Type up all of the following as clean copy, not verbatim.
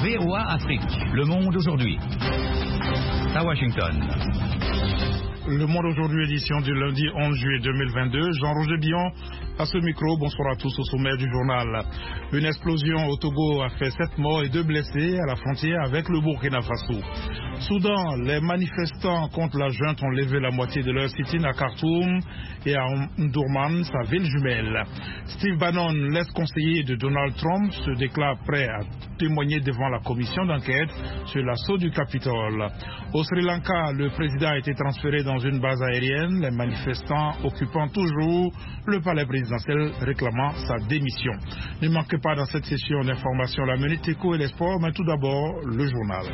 VOA Afrique, le monde aujourd'hui. À Washington. Le Monde aujourd'hui, édition du lundi 11 juillet 2022. Jean-Roger Billon à ce micro. Bonsoir à tous au sommaire du journal. Une explosion au Togo a fait 7 morts et 2 blessés à la frontière avec le Burkina Faso. Soudan, les manifestants contre la junte ont levé la moitié de leur sit-in à Khartoum et à Omdurman, sa ville jumelle. Steve Bannon, l'ex-conseiller de Donald Trump, se déclare prêt à témoigner devant la commission d'enquête sur l'assaut du Capitole. Au Sri Lanka, le président a été transféré dans une base aérienne, les manifestants occupant toujours le palais présidentiel réclamant sa démission. Ne manquez pas dans cette session d'information la Minute Éco et les sports, mais tout d'abord le journal.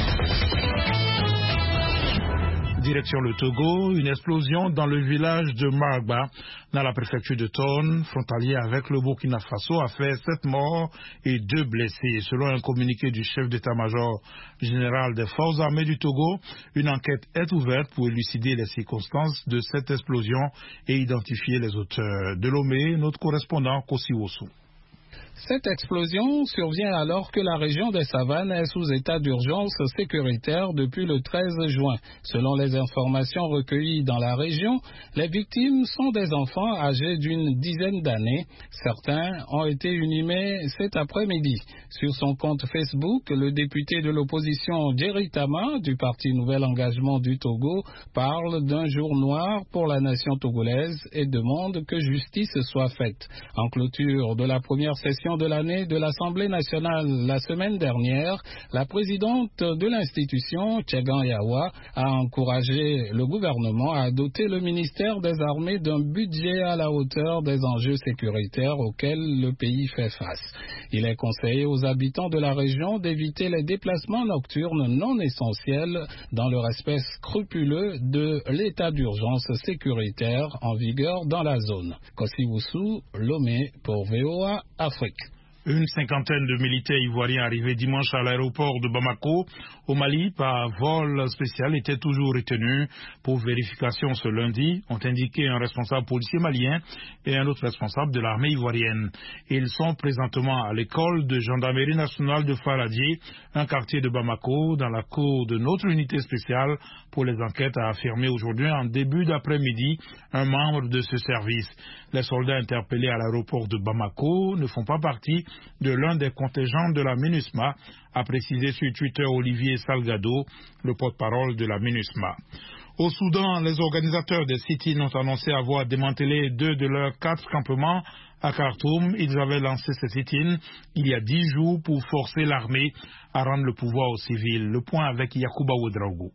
Direction le Togo, une explosion dans le village de Marba, dans la préfecture de Tonne, frontalier avec le Burkina Faso, a fait 7 morts et 2 blessés. Selon un communiqué du chef d'état-major général des forces armées du Togo, une enquête est ouverte pour élucider les circonstances de cette explosion et identifier les auteurs. De Lomé, notre correspondant Kossi Wossou. Cette explosion survient alors que la région des Savanes est sous état d'urgence sécuritaire depuis le 13 juin. Selon les informations recueillies dans la région, les victimes sont des enfants âgés d'une dizaine d'années. Certains ont été inhumés cet après-midi. Sur son compte Facebook, le député de l'opposition Jerry Tama du Parti Nouvel Engagement du Togo parle d'un jour noir pour la nation togolaise et demande que justice soit faite. En clôture de la première session de l'année de l'Assemblée nationale la semaine dernière, la présidente de l'institution, Tchegan Yawa, a encouragé le gouvernement à doter le ministère des Armées d'un budget à la hauteur des enjeux sécuritaires auxquels le pays fait face. Il est conseillé aux habitants de la région d'éviter les déplacements nocturnes non essentiels dans le respect scrupuleux de l'état d'urgence sécuritaire en vigueur dans la zone. Kossi Wossou, Lomé pour VOA Afrique. Une cinquantaine de militaires ivoiriens arrivés dimanche à l'aéroport de Bamako, au Mali, par vol spécial, étaient toujours retenus pour vérification ce lundi, ont indiqué un responsable policier malien et un autre responsable de l'armée ivoirienne. Ils sont présentement à l'école de gendarmerie nationale de Faradier, un quartier de Bamako, dans la cour de notre unité spéciale pour les enquêtes, a affirmé aujourd'hui en début d'après-midi un membre de ce service. Les soldats interpellés à l'aéroport de Bamako ne font pas partie de l'un des contingents de la MINUSMA, a précisé sur Twitter Olivier Salgado, le porte-parole de la MINUSMA. Au Soudan, les organisateurs des sit-in ont annoncé avoir démantelé 2 de leurs 4 campements à Khartoum. Ils avaient lancé ces sit-in il y a 10 jours pour forcer l'armée à rendre le pouvoir aux civils. Le point avec Yacouba Ouedraogo.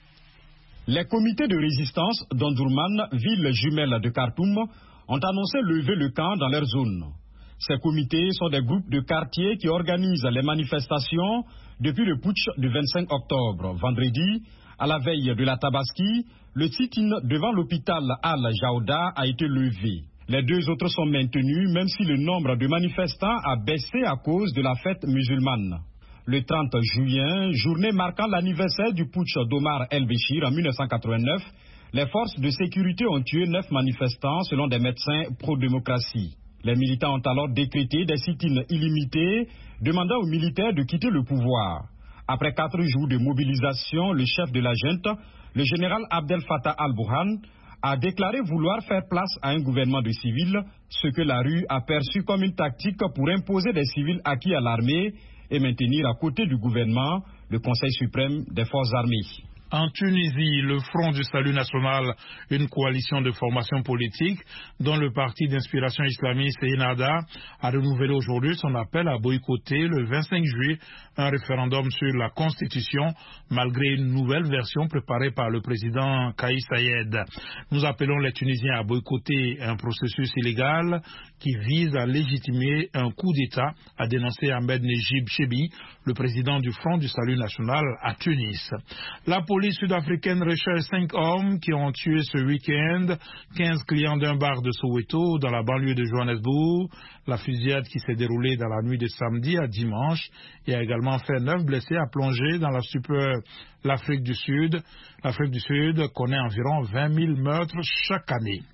Les comités de résistance d'Omdurman, ville jumelle de Khartoum, ont annoncé lever le camp dans leur zone. Ces comités sont des groupes de quartiers qui organisent les manifestations depuis le putsch du 25 octobre. Vendredi, à la veille de la Tabaski, le sit-in devant l'hôpital Al-Jaouda a été levé. Les 2 autres sont maintenus, même si le nombre de manifestants a baissé à cause de la fête musulmane. Le 30 juin, journée marquant l'anniversaire du putsch d'Omar El-Béchir en 1989, les forces de sécurité ont tué 9 manifestants selon des médecins pro-démocratie. Les militants ont alors décrété des sit-ins illimités, demandant aux militaires de quitter le pouvoir. Après 4 jours de mobilisation, le chef de la junte, le général Abdel Fattah al-Burhan, a déclaré vouloir faire place à un gouvernement de civils, ce que la rue a perçu comme une tactique pour imposer des civils acquis à l'armée et maintenir à côté du gouvernement le Conseil suprême des forces armées. En Tunisie, le Front du Salut National, une coalition de formation politique dont le parti d'inspiration islamiste Ennahda a renouvelé aujourd'hui son appel à boycotter le 25 juillet un référendum sur la Constitution malgré une nouvelle version préparée par le président Kais Saied. Nous appelons les Tunisiens à boycotter un processus illégal qui vise à légitimer un coup d'État, a dénoncé Ahmed Nejib Chebi, le président du Front du Salut National à Tunis. La police sud-africaine recherche 5 hommes qui ont tué ce week-end 15 clients d'un bar de Soweto dans la banlieue de Johannesburg. La fusillade qui s'est déroulée dans la nuit de samedi à dimanche et a également fait 9 blessés à plonger dans la stupeur. L'Afrique du Sud connaît environ 20 000 meurtres chaque année.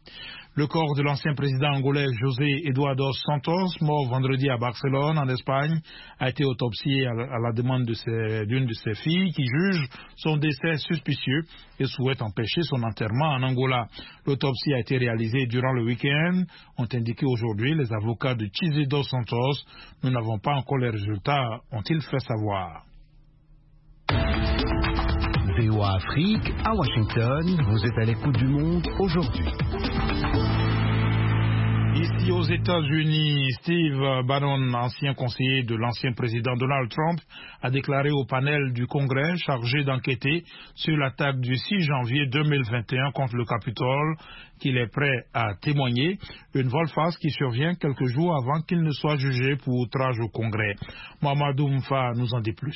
Le corps de l'ancien président angolais José Eduardo Santos, mort vendredi à Barcelone, en Espagne, a été autopsié à la demande d'une de ses filles qui juge son décès suspicieux et souhaite empêcher son enterrement en Angola. L'autopsie a été réalisée durant le week-end, ont indiqué aujourd'hui les avocats de José Dos Santos. Nous n'avons pas encore les résultats, ont-ils fait savoir. VOA Afrique, à Washington, vous êtes à l'écoute du monde aujourd'hui. Ici aux États-Unis, Steve Bannon, ancien conseiller de l'ancien président Donald Trump, a déclaré au panel du Congrès chargé d'enquêter sur l'attaque du 6 janvier 2021 contre le Capitole qu'il est prêt à témoigner, une volte-face qui survient quelques jours avant qu'il ne soit jugé pour outrage au Congrès. Mamadou Mfa nous en dit plus.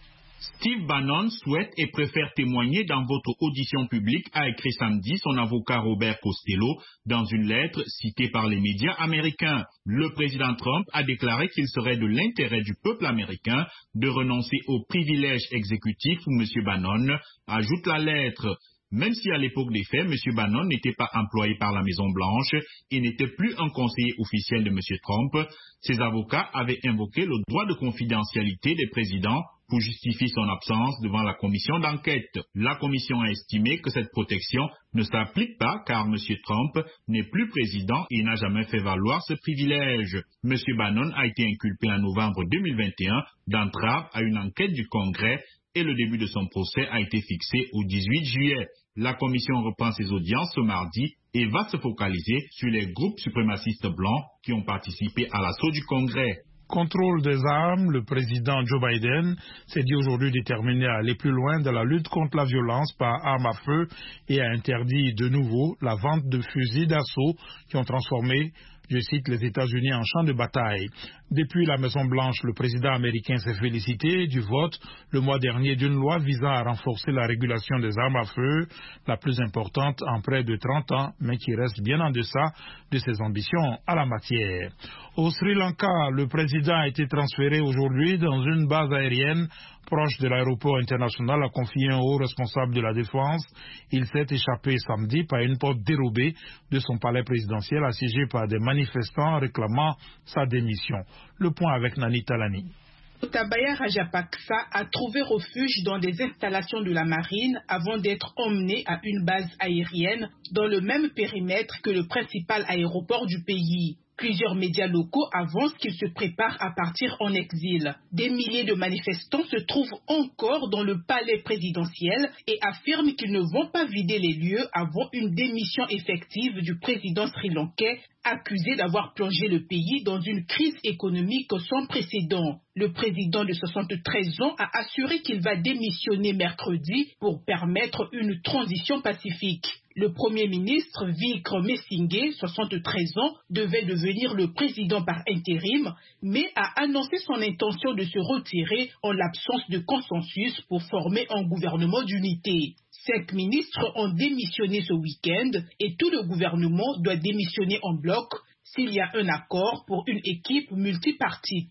Steve Bannon souhaite et préfère témoigner dans votre audition publique, a écrit samedi son avocat Robert Costello dans une lettre citée par les médias américains. Le président Trump a déclaré qu'il serait de l'intérêt du peuple américain de renoncer aux privilèges exécutifs pour M. Bannon, ajoute la lettre. Même si à l'époque des faits, M. Bannon n'était pas employé par la Maison-Blanche et n'était plus un conseiller officiel de M. Trump, ses avocats avaient invoqué le droit de confidentialité des présidents pour justifier son absence devant la commission d'enquête. La commission a estimé que cette protection ne s'applique pas car M. Trump n'est plus président et n'a jamais fait valoir ce privilège. M. Bannon a été inculpé en novembre 2021 d'entrave à une enquête du Congrès et le début de son procès a été fixé au 18 juillet. La commission reprend ses audiences ce mardi et va se focaliser sur les groupes suprémacistes blancs qui ont participé à l'assaut du Congrès. Contrôle des armes, le président Joe Biden s'est dit aujourd'hui déterminé à aller plus loin dans la lutte contre la violence par arme à feu et a interdit de nouveau la vente de fusils d'assaut qui ont transformé, je cite, les États-Unis en champ de bataille. Depuis la Maison-Blanche, le président américain s'est félicité du vote le mois dernier d'une loi visant à renforcer la régulation des armes à feu, la plus importante en près de 30 ans, mais qui reste bien en deçà de ses ambitions à la matière. Au Sri Lanka, le président a été transféré aujourd'hui dans une base aérienne proche de l'aéroport international, a confié un haut responsable de la défense. Il s'est échappé samedi par une porte dérobée de son palais présidentiel assiégé par des manifestants réclamant sa démission. Le point avec Nani Talani. Gotabaya Rajapaksa a trouvé refuge dans des installations de la marine avant d'être emmené à une base aérienne dans le même périmètre que le principal aéroport du pays. Plusieurs médias locaux avancent qu'il se prépare à partir en exil. Des milliers de manifestants se trouvent encore dans le palais présidentiel et affirment qu'ils ne vont pas vider les lieux avant une démission effective du président sri-lankais, accusé d'avoir plongé le pays dans une crise économique sans précédent. Le président de 73 ans a assuré qu'il va démissionner mercredi pour permettre une transition pacifique. Le premier ministre Vikram Mesinghe, 73 ans, devait devenir le président par intérim, mais a annoncé son intention de se retirer en l'absence de consensus pour former un gouvernement d'unité. 5 ministres ont démissionné ce week-end et tout le gouvernement doit démissionner en bloc s'il y a un accord pour une équipe multipartite.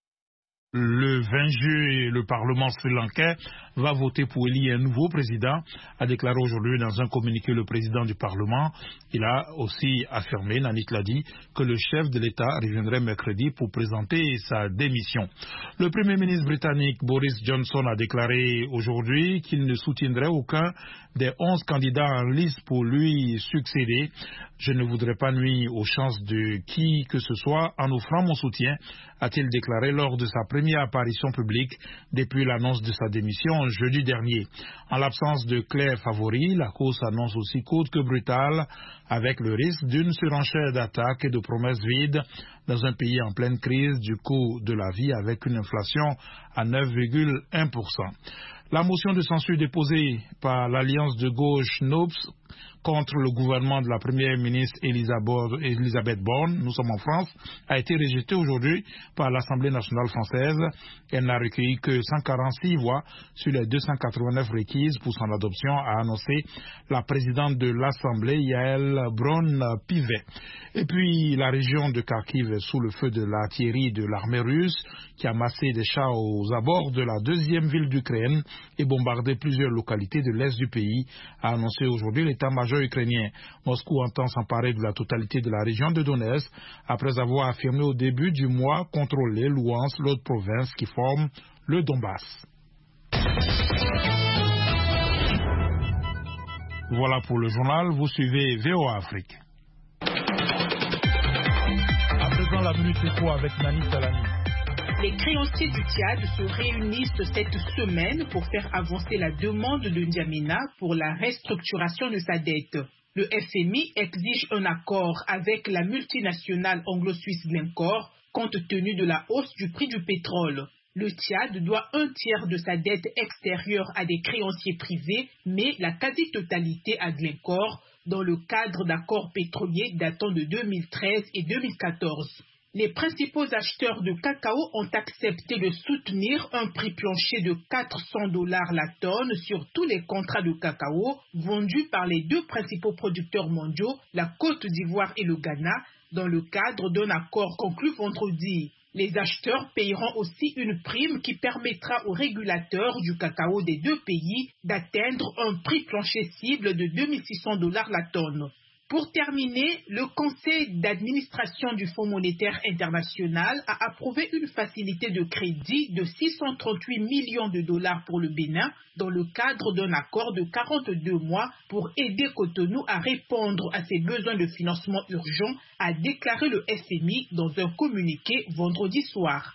Le 20 juillet, le Parlement sri-lankais va voter pour élire un nouveau président, a déclaré aujourd'hui dans un communiqué le président du Parlement. Il a aussi affirmé, Nanit l'a dit, que le chef de l'État reviendrait mercredi pour présenter sa démission. Le Premier ministre britannique Boris Johnson a déclaré aujourd'hui qu'il ne soutiendrait aucun des 11 candidats en liste pour lui succéder. Je ne voudrais pas nuire aux chances de qui que ce soit en offrant mon soutien, a-t-il déclaré lors de sa première apparition publique depuis l'annonce de sa démission jeudi dernier. En l'absence de clairs favoris, la course annonce aussi courte que brutale, avec le risque d'une surenchère d'attaques et de promesses vides dans un pays en pleine crise du coût de la vie avec une inflation à 9,1%. La motion de censure déposée par l'alliance de gauche NOPS contre le gouvernement de la première ministre Elisabeth Borne, nous sommes en France, a été rejetée aujourd'hui par l'Assemblée nationale française. Elle n'a recueilli que 146 voix sur les 289 requises pour son adoption, a annoncé la présidente de l'Assemblée, Yael Braun-Pivet. Et puis, la région de Kharkiv est sous le feu de l'artillerie de l'armée russe qui a massé des chars aux abords de la deuxième ville d'Ukraine et bombardé plusieurs localités de l'est du pays, a annoncé aujourd'hui l'état l'état-major ukrainien. Moscou entend s'emparer de la totalité de la région de Donetsk après avoir affirmé au début du mois contrôler Louhansk, l'autre province qui forme le Donbass. Voilà pour le journal, vous suivez VOA Afrique. À présent, la minute écho avec Nani Salami. Les créanciers du Tchad se réunissent cette semaine pour faire avancer la demande de N'Djamena pour la restructuration de sa dette. Le FMI exige un accord avec la multinationale anglo-suisse Glencore compte tenu de la hausse du prix du pétrole. Le Tchad doit un tiers de sa dette extérieure à des créanciers privés, mais la quasi-totalité à Glencore dans le cadre d'accords pétroliers datant de 2013 et 2014. Les principaux acheteurs de cacao ont accepté de soutenir un prix plancher de $400 la tonne sur tous les contrats de cacao vendus par les deux principaux producteurs mondiaux, la Côte d'Ivoire et le Ghana, dans le cadre d'un accord conclu vendredi. Les acheteurs payeront aussi une prime qui permettra aux régulateurs du cacao des deux pays d'atteindre un prix plancher cible de $2600 la tonne. Pour terminer, le Conseil d'administration du Fonds monétaire international a approuvé une facilité de crédit de $638 millions pour le Bénin dans le cadre d'un accord de 42 mois pour aider Cotonou à répondre à ses besoins de financement urgents, a déclaré le FMI dans un communiqué vendredi soir.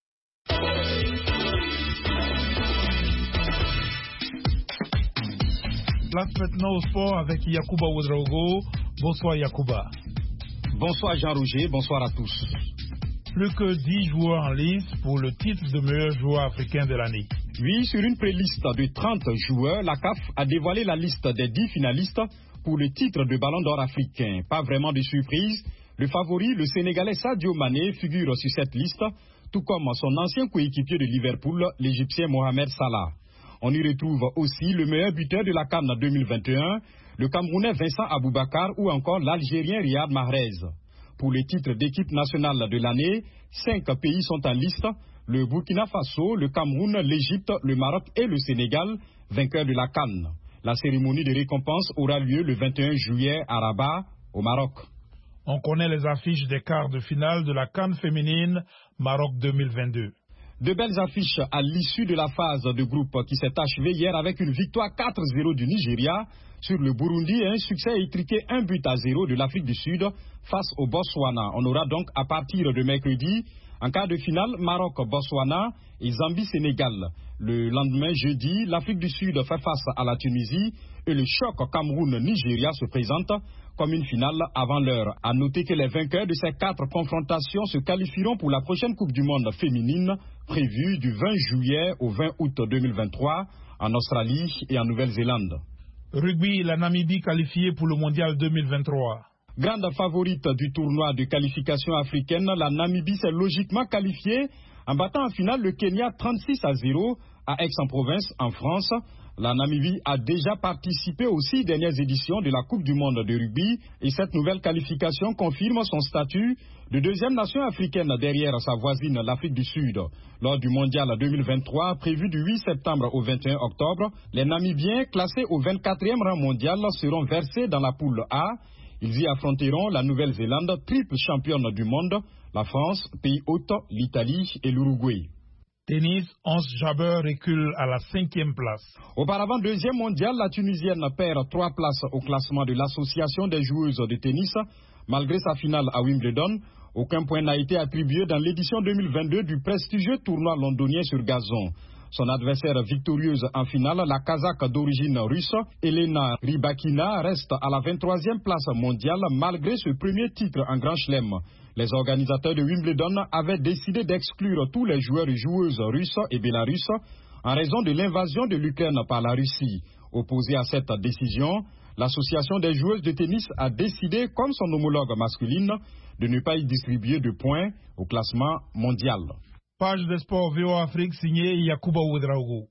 Place maintenant au sport avec Yacouba Ouedraogo. Bonsoir Yacouba. Bonsoir Jean-Roger, bonsoir à tous. Plus que 10 joueurs en lice pour le titre de meilleur joueur africain de l'année. Oui, sur une préliste de 30 joueurs, la CAF a dévoilé la liste des 10 finalistes pour le titre de Ballon d'Or africain. Pas vraiment de surprise, le favori, le Sénégalais Sadio Mané, figure sur cette liste, tout comme son ancien coéquipier de Liverpool, l'Égyptien Mohamed Salah. On y retrouve aussi le meilleur buteur de la CAN 2021, le Camerounais Vincent Aboubakar ou encore l'Algérien Riyad Mahrez. Pour les titres d'équipe nationale de l'année, 5 pays sont en liste, le Burkina Faso, le Cameroun, l'Égypte, le Maroc et le Sénégal, vainqueurs de la CAN. La cérémonie de récompense aura lieu le 21 juillet à Rabat, au Maroc. On connaît les affiches des quarts de finale de la CAN féminine Maroc 2022. De belles affiches à l'issue de la phase de groupe qui s'est achevée hier avec une victoire 4-0 du Nigeria sur le Burundi et un succès étriqué 1-0 de l'Afrique du Sud face au Botswana. On aura donc à partir de mercredi en quart de finale Maroc-Botswana et Zambie-Sénégal. Le lendemain jeudi, l'Afrique du Sud fait face à la Tunisie et le choc Cameroun-Nigeria se présente comme une finale avant l'heure. À noter que les vainqueurs de ces 4 confrontations se qualifieront pour la prochaine Coupe du Monde féminine prévue du 20 juillet au 20 août 2023 en Australie et en Nouvelle-Zélande. Rugby, la Namibie qualifiée pour le Mondial 2023. Grande favorite du tournoi de qualification africaine, la Namibie s'est logiquement qualifiée en battant en finale le Kenya 36-0 à Aix-en-Provence en France. La Namibie a déjà participé aux 6 dernières éditions de la Coupe du Monde de rugby et cette nouvelle qualification confirme son statut de deuxième nation africaine derrière sa voisine l'Afrique du Sud. Lors du Mondial 2023 prévu du 8 septembre au 21 octobre, les Namibiens classés au 24e rang mondial seront versés dans la poule A. Ils y affronteront la Nouvelle-Zélande, triple championne du monde, la France, pays hôte, l'Italie et l'Uruguay. Tennis, Ons Jabeur recule à la 5e place. Auparavant, deuxième mondial, la Tunisienne perd 3 places au classement de l'association des joueuses de tennis. Malgré sa finale à Wimbledon, aucun point n'a été attribué dans l'édition 2022 du prestigieux tournoi londonien sur gazon. Son adversaire victorieuse en finale, la Kazakh d'origine russe, Elena Rybakina, reste à la 23e place mondiale malgré ce premier titre en Grand Chelem. Les organisateurs de Wimbledon avaient décidé d'exclure tous les joueurs et joueuses russes et bélarusses en raison de l'invasion de l'Ukraine par la Russie. Opposé à cette décision, l'association des joueuses de tennis a décidé, comme son homologue masculine, de ne pas y distribuer de points au classement mondial. Page des sports VOA Afrique signée Yacouba Ouedraogo.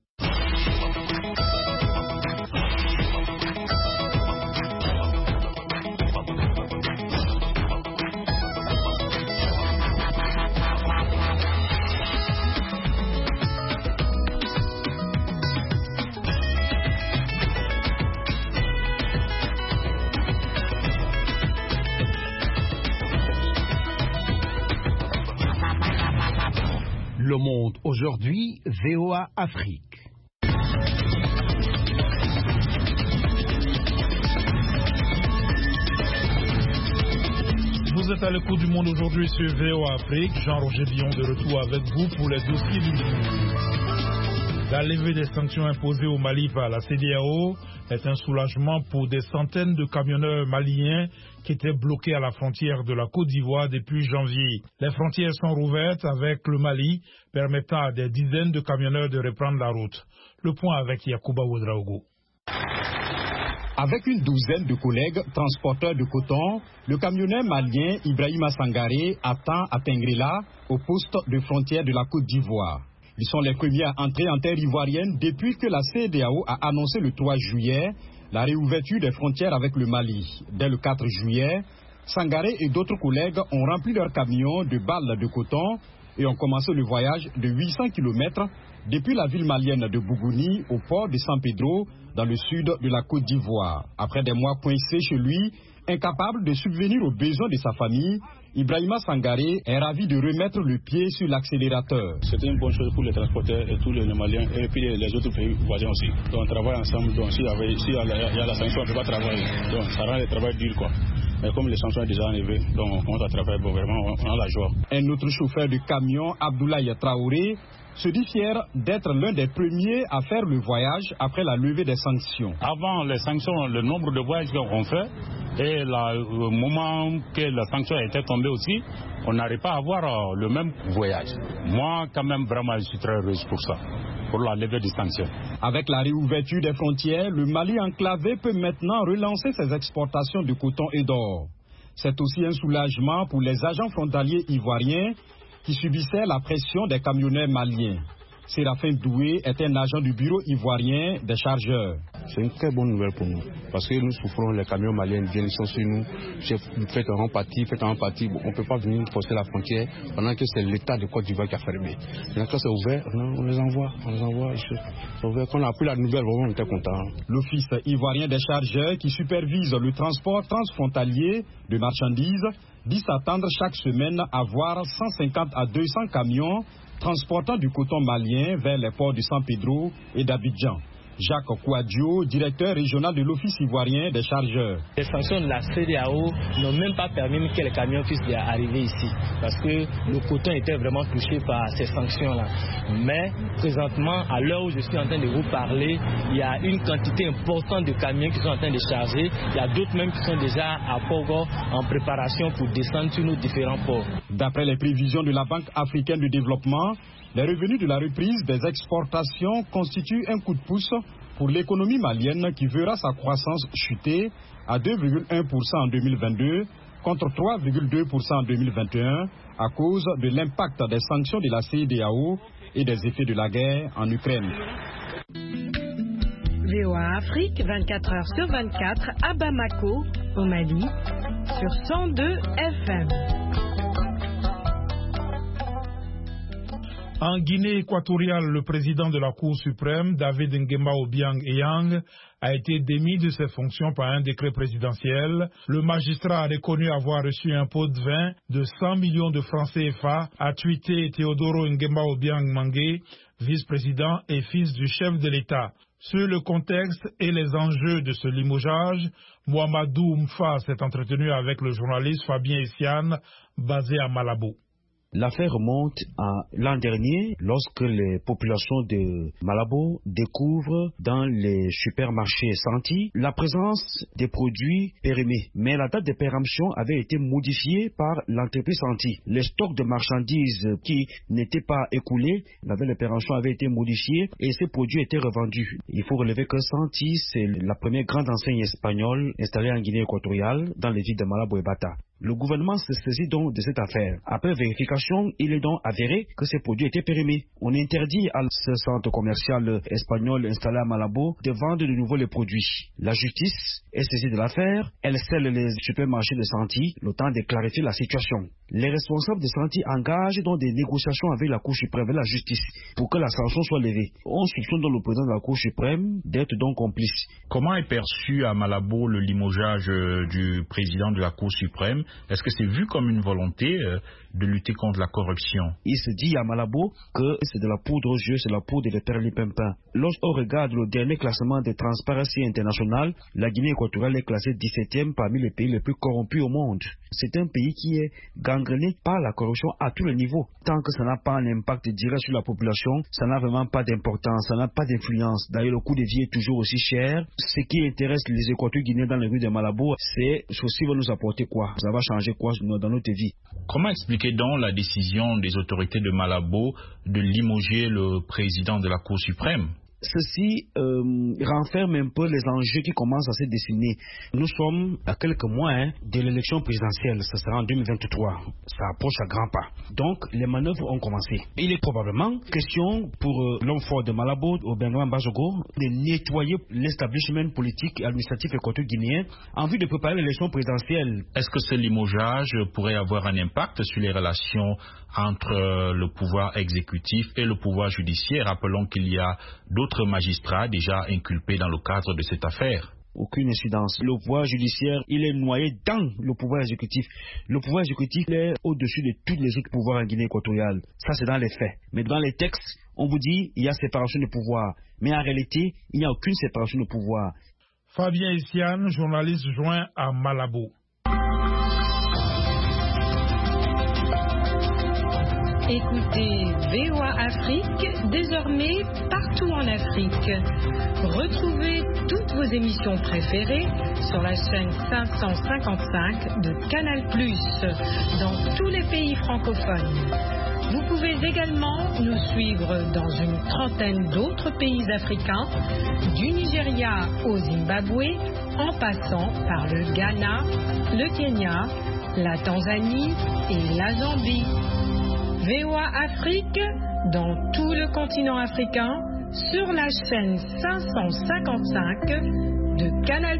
Le Monde aujourd'hui, VOA Afrique. Vous êtes à l'écoute du Monde aujourd'hui sur VOA Afrique. Jean-Roger Billon de retour avec vous pour les dossiers du jour. La levée des sanctions imposées au Mali par la CEDEAO est un soulagement pour des centaines de camionneurs maliens qui étaient bloqués à la frontière de la Côte d'Ivoire depuis janvier. Les frontières sont rouvertes avec le Mali, permettant à des dizaines de camionneurs de reprendre la route. Le point avec Yacouba Ouedraogo. Avec une douzaine de collègues transporteurs de coton, le camionneur malien Ibrahima Sangaré attend à Tengrela, au poste de frontière de la Côte d'Ivoire. Ils sont les premiers à entrer en terre ivoirienne depuis que la CEDEAO a annoncé le 3 juillet la réouverture des frontières avec le Mali. Dès le 4 juillet, Sangaré et d'autres collègues ont rempli leurs camions de balles de coton et ont commencé le voyage de 800 km depuis la ville malienne de Bougouni au port de San Pedro dans le sud de la Côte d'Ivoire. Après des mois coincés chez lui, incapable de subvenir aux besoins de sa famille, Ibrahima Sangaré est ravi de remettre le pied sur l'accélérateur. C'est une bonne chose pour les transporteurs et tous les Maliens et puis les autres pays voisins aussi. Donc on travaille ensemble, donc s'il y a la sanction, on ne peut pas travailler. Donc ça rend le travail dur quoi. Mais comme les sanctions sont déjà arrivées, donc on commence à travailler, bon, vraiment on a la joie. Un autre chauffeur de camion, Abdoulaye Traoré, se dit fier d'être l'un des premiers à faire le voyage après la levée des sanctions. Avant les sanctions, le nombre de voyages qu'on fait et le moment que la sanction était tombée aussi, on n'arrive pas à avoir le même voyage. Moi, quand même, vraiment, je suis très heureux pour ça, pour la levée des sanctions. Avec la réouverture des frontières, le Mali enclavé peut maintenant relancer ses exportations de coton et d'or. C'est aussi un soulagement pour les agents frontaliers ivoiriens qui subissaient la pression des camionneurs maliens. Séraphin Doué est un agent du bureau ivoirien des chargeurs. C'est une très bonne nouvelle pour nous, parce que nous souffrons, les camions maliens viennent, ils sont sur nous, faites en partie, on ne peut pas venir forcer la frontière pendant que c'est l'État de Côte d'Ivoire qui a fermé. Maintenant quand c'est ouvert, on les envoie. Quand on a pris la nouvelle, vraiment on était contents. L'Office ivoirien des chargeurs qui supervise le transport transfrontalier de marchandises dit s'attendre chaque semaine à voir 150 à 200 camions transportant du coton malien vers les ports de San Pedro et d'Abidjan. Jacques Kouadio, directeur régional de l'Office ivoirien des chargeurs. Les sanctions de la CEDEAO n'ont même pas permis que les camions puissent arriver ici, parce que le coton était vraiment touché par ces sanctions-là. Mais présentement, à l'heure où je suis en train de vous parler, il y a une quantité importante de camions qui sont en train de charger. Il y a d'autres même qui sont déjà à Pogo en préparation pour descendre sur nos différents ports. D'après les prévisions de la Banque africaine de développement, les revenus de la reprise des exportations constituent un coup de pouce pour l'économie malienne qui verra sa croissance chuter à 2,1% en 2022 contre 3,2% en 2021 à cause de l'impact des sanctions de la CEDEAO et des effets de la guerre en Ukraine. VOA Afrique, 24 heures sur 24 à Bamako, au Mali, sur 102 FM. En Guinée équatoriale, le président de la Cour suprême, David Nguema Obiang Eyang, a été démis de ses fonctions par un décret présidentiel. Le magistrat a reconnu avoir reçu un pot de vin de 100 millions de francs CFA, a tweeté Teodoro Nguema Obiang Mangué, vice-président et fils du chef de l'État. Sur le contexte et les enjeux de ce limogeage, Mohamedou Mfa s'est entretenu avec le journaliste Fabien Essiane, basé à Malabo. L'affaire remonte à l'an dernier, lorsque les populations de Malabo découvrent dans les supermarchés Santi la présence des produits périmés. Mais la date de péremption avait été modifiée par l'entreprise Santi. Les stocks de marchandises qui n'étaient pas écoulés, la date de péremption avait été modifiée et ces produits étaient revendus. Il faut relever que Santi, c'est la première grande enseigne espagnole installée en Guinée équatoriale, dans les villes de Malabo et Bata. Le gouvernement s'est saisi donc de cette affaire. Après vérification, il est donc avéré que ces produits étaient périmés. On interdit à ce centre commercial espagnol installé à Malabo de vendre de nouveau les produits. La justice est saisie de l'affaire. Elle scelle les supermarchés de Santi, le temps de clarifier la situation. Les responsables de Santi engagent donc des négociations avec la Cour suprême, avec la justice, pour que la sanction soit levée. On soupçonne donc le président de la Cour suprême d'être donc complice. Comment est perçu à Malabo le limogeage du président de la Cour suprême? Est-ce que c'est vu comme une volonté de lutter contre la corruption? Il se dit à Malabo que c'est de la poudre aux yeux, c'est la poudre de perlipimpin. Lorsqu'on regarde le dernier classement de Transparency International, la Guinée équatoriale est classée 17e parmi les pays les plus corrompus au monde. C'est un pays qui est gangréné par la corruption à tous les niveaux. Tant que ça n'a pas un impact direct sur la population, ça n'a vraiment pas d'importance, ça n'a pas d'influence. D'ailleurs, le coût de vie est toujours aussi cher. Ce qui intéresse les Équatoriens guinéens dans les rues de Malabo, c'est ceci va nous apporter quoi? Ça va changer quoi dans notre vie? Comment expliquer donc la décision des autorités de Malabo de limoger le président de la Cour suprême? Ceci renferme un peu les enjeux qui commencent à se dessiner. Nous sommes à quelques mois de l'élection présidentielle, ça sera en 2023. Ça approche à grands pas. Donc les manœuvres ont commencé. Il est probablement question pour l'homme fort de Malabo, au Benjamin Bajogo, de nettoyer l'establishment politique et administratif équatorien-guinéen en vue de préparer l'élection présidentielle. Est-ce que ce limogeage pourrait avoir un impact sur les relations entre le pouvoir exécutif et le pouvoir judiciaire? Rappelons qu'il y a d'autres magistrats déjà inculpés dans le cadre de cette affaire. Aucune incidence. Le pouvoir judiciaire, il est noyé dans le pouvoir exécutif. Le pouvoir exécutif est au-dessus de tous les autres pouvoirs en Guinée équatoriale. Ça, c'est dans les faits. Mais dans les textes, on vous dit il y a séparation de pouvoir. Mais en réalité, il n'y a aucune séparation de pouvoir. Fabien Essiane, journaliste joint à Malabo. Écoutez VOA Afrique, désormais partout en Afrique. Retrouvez toutes vos émissions préférées sur la chaîne 555 de Canal+, dans tous les pays francophones. Vous pouvez également nous suivre dans une trentaine d'autres pays africains, du Nigeria au Zimbabwe, en passant par le Ghana, le Kenya, la Tanzanie et la Zambie. VOA Afrique, dans tout le continent africain, sur la chaîne 555 de Canal+.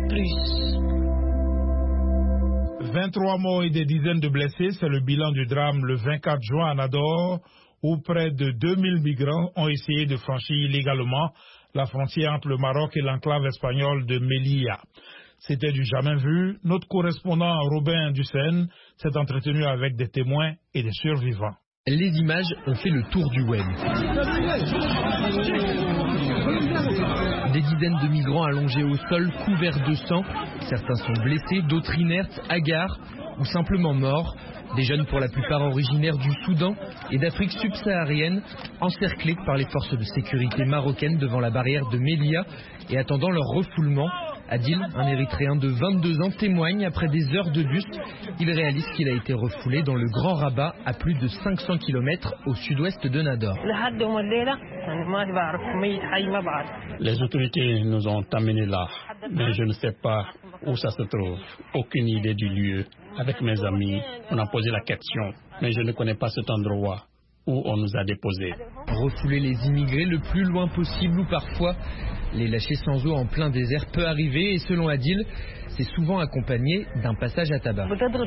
23 morts et des dizaines de blessés, c'est le bilan du drame le 24 juin à Nador, où près de 2000 migrants ont essayé de franchir illégalement la frontière entre le Maroc et l'enclave espagnole de Melilla. C'était du jamais vu. Notre correspondant Robin Dussen s'est entretenu avec des témoins et des survivants. Les images ont fait le tour du web. Des dizaines de migrants allongés au sol, couverts de sang. Certains sont blessés, d'autres inertes, hagards ou simplement morts. Des jeunes pour la plupart originaires du Soudan et d'Afrique subsaharienne, encerclés par les forces de sécurité marocaines devant la barrière de Melilla et attendant leur refoulement. Adil, un Érythréen de 22 ans, témoigne après des heures de bus. Il réalise qu'il a été refoulé dans le Grand Rabat, à plus de 500 km au sud-ouest de Nador. Les autorités nous ont amenés là, mais je ne sais pas où ça se trouve. Aucune idée du lieu. Avec mes amis, on a posé la question, mais je ne connais pas cet endroit où on nous a déposés. Refouler les immigrés le plus loin possible ou parfois les lâcher sans eau en plein désert peut arriver et selon Adil, c'est souvent accompagné d'un passage à tabac.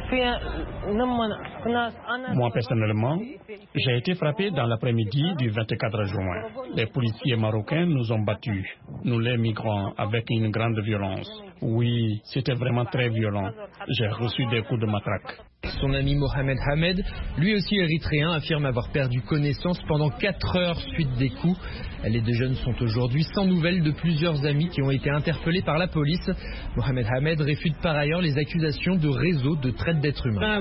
Moi personnellement, j'ai été frappé dans l'après-midi du 24 juin. Les policiers marocains nous ont battus, nous les migrants, avec une grande violence. Oui, c'était vraiment très violent. J'ai reçu des coups de matraque. Son ami Mohamed Hamed, lui aussi érythréen, affirme avoir perdu connaissance pendant 4 heures suite des coups. Les deux jeunes sont aujourd'hui sans nouvelles de plusieurs amis qui ont été interpellés par la police. Mohamed Hamed réfute par ailleurs les accusations de réseau de traite d'êtres humains.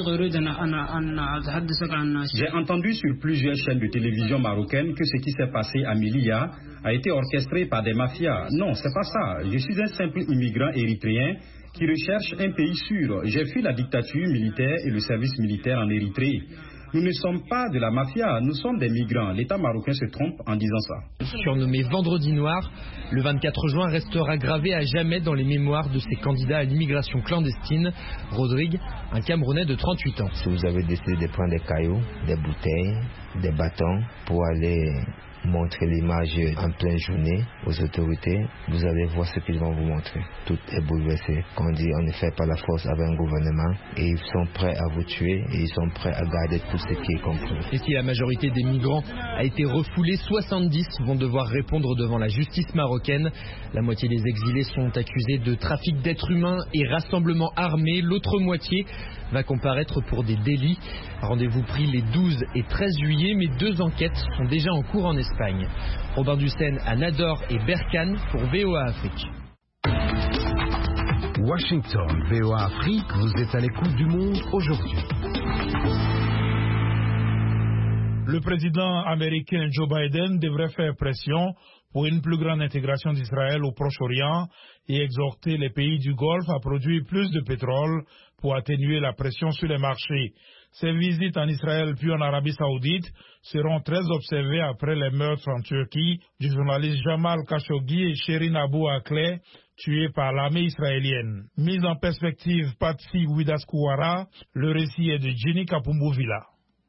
J'ai entendu sur plusieurs chaînes de télévision marocaines que ce qui s'est passé à Melilla a été orchestré par des mafias. Non, c'est pas ça. Je suis un simple immigrant érythréen qui recherche un pays sûr. J'ai fui la dictature militaire et le service militaire en Érythrée. Nous ne sommes pas de la mafia, nous sommes des migrants. L'État marocain se trompe en disant ça. Surnommé Vendredi Noir, le 24 juin restera gravé à jamais dans les mémoires de ces candidats à l'immigration clandestine. Rodrigue, un Camerounais de 38 ans. Si vous avez décidé de prendre des cailloux, des bouteilles, des bâtons pour aller montrer l'image en pleine journée aux autorités, vous allez voir ce qu'ils vont vous montrer. Tout est bouleversé. Quand on dit on ne fait pas la force avec un gouvernement et ils sont prêts à vous tuer et ils sont prêts à garder tout ce qui est compris. Et si la majorité des migrants a été refoulée, 70 vont devoir répondre devant la justice marocaine. La moitié des exilés sont accusés de trafic d'êtres humains et rassemblement armé. L'autre moitié va comparaître pour des délits. Rendez-vous pris les 12 et 13 juillet, mais 2 enquêtes sont déjà en cours en Espagne. Robin Dussen à Nador et Berkane pour VOA Afrique. Washington, VOA Afrique, vous êtes à l'écoute du monde aujourd'hui. Le président américain Joe Biden devrait faire pression pour une plus grande intégration d'Israël au Proche-Orient et exhorter les pays du Golfe à produire plus de pétrole pour atténuer la pression sur les marchés. Ces visites en Israël puis en Arabie Saoudite seront très observées après les meurtres en Turquie du journaliste Jamal Khashoggi et Shirin Abu Akleh, tués par l'armée israélienne. Mise en perspective Patsy Widaskouara, le récit est de Jenny Kapumbou-Villa.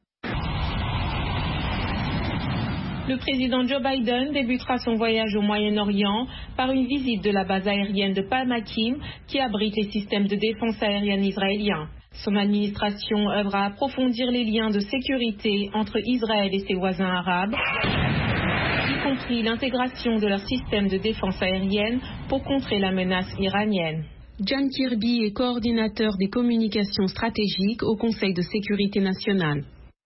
Le président Joe Biden débutera son voyage au Moyen-Orient par une visite de la base aérienne de Palmakim qui abrite les systèmes de défense aérienne israéliens. Son administration œuvre à approfondir les liens de sécurité entre Israël et ses voisins arabes, y compris l'intégration de leur système de défense aérienne pour contrer la menace iranienne. John Kirby est coordinateur des communications stratégiques au Conseil de sécurité nationale.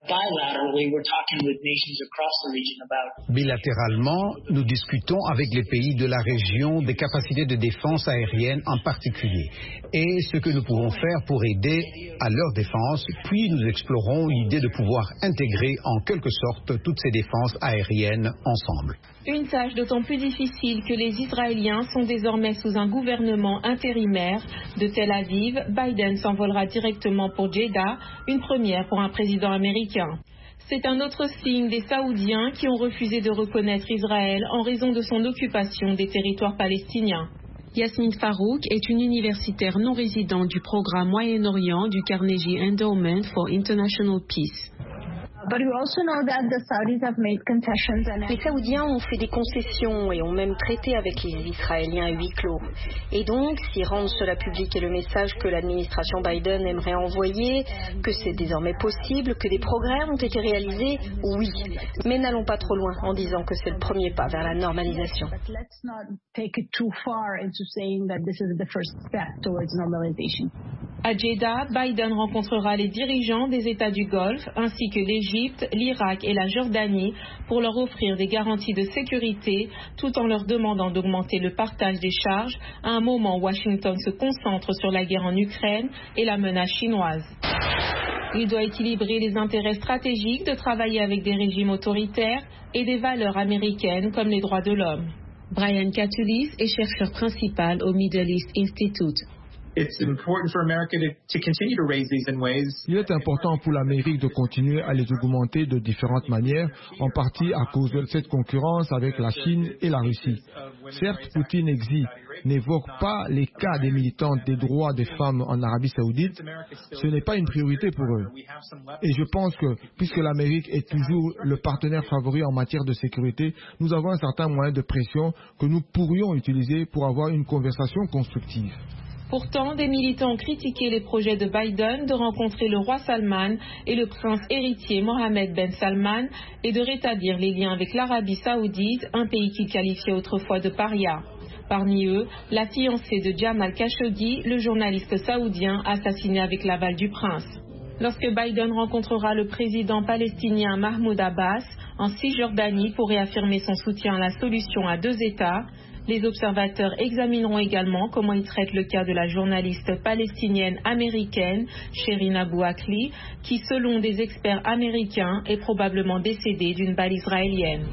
Bilatéralement, nous discutons avec les pays de la région des capacités de défense aérienne en particulier et ce que nous pouvons faire pour aider à leur défense, puis nous explorons l'idée de pouvoir intégrer en quelque sorte toutes ces défenses aériennes ensemble. Une tâche d'autant plus difficile que les Israéliens sont désormais sous un gouvernement intérimaire. De Tel Aviv, Biden s'envolera directement pour Jeddah, une première pour un président américain. C'est un autre signe des Saoudiens qui ont refusé de reconnaître Israël en raison de son occupation des territoires palestiniens. Yasmine Farouk est une universitaire non résidente du programme Moyen-Orient du Carnegie Endowment for International Peace. Les Saoudiens ont fait des concessions et ont même traité avec les Israéliens à huis clos. Et donc, si rendre cela public est le message que l'administration Biden aimerait envoyer, que c'est désormais possible, que des progrès ont été réalisés, oui. Mais n'allons pas trop loin en disant que c'est le premier pas vers la normalisation. À Jeddah, Biden rencontrera les dirigeants des États du Golfe ainsi que l'Égypte, l'Irak et la Jordanie pour leur offrir des garanties de sécurité tout en leur demandant d'augmenter le partage des charges à un moment où Washington se concentre sur la guerre en Ukraine et la menace chinoise. Il doit équilibrer les intérêts stratégiques de travailler avec des régimes autoritaires et des valeurs américaines comme les droits de l'homme. Brian Katulis est chercheur principal au Middle East Institute. Il est important pour l'Amérique de continuer à les augmenter de différentes manières, en partie à cause de cette concurrence avec la Chine et la Russie. Certes, Poutine et Xi n'évoquent pas les cas des militantes des droits des femmes en Arabie Saoudite. Ce n'est pas une priorité pour eux. Et je pense que, puisque l'Amérique est toujours le partenaire favori en matière de sécurité, nous avons un certain moyen de pression que nous pourrions utiliser pour avoir une conversation constructive. Pourtant, des militants ont critiqué les projets de Biden de rencontrer le roi Salman et le prince héritier Mohammed Ben Salman et de rétablir les liens avec l'Arabie Saoudite, un pays qu'il qualifiait autrefois de paria. Parmi eux, la fiancée de Jamal Khashoggi, le journaliste saoudien assassiné avec l'aval du prince. Lorsque Biden rencontrera le président palestinien Mahmoud Abbas en Cisjordanie pour réaffirmer son soutien à la solution à 2 États, les observateurs examineront également comment il traite le cas de la journaliste palestinienne américaine Shirin Abu Akleh, qui, selon des experts américains, est probablement décédée d'une balle israélienne.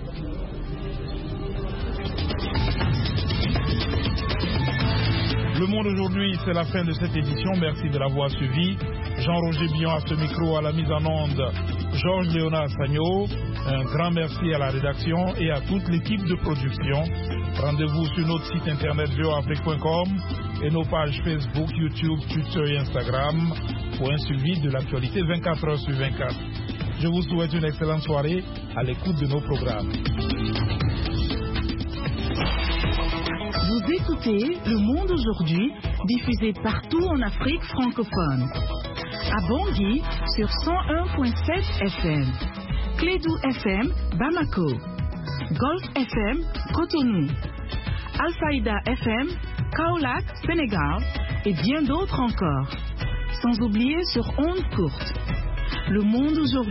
Le Monde aujourd'hui, c'est la fin de cette édition. Merci de l'avoir suivi. Jean-Roger Billon à ce micro, à la mise en onde, Georges Léonard Sagno. Un grand merci à la rédaction et à toute l'équipe de production. Rendez-vous sur notre site internet voafrique.com et nos pages Facebook, YouTube, Twitter et Instagram pour un suivi de l'actualité 24 heures sur 24. Je vous souhaite une excellente soirée à l'écoute de nos programmes. Vous écoutez Le Monde aujourd'hui, diffusé partout en Afrique francophone. À Bangui sur 101.7 FM, Clédou FM, Bamako, Golf FM, Cotonou, Alfaïda FM, Kaolack, Sénégal et bien d'autres encore. Sans oublier sur ondes courtes. Le Monde aujourd'hui.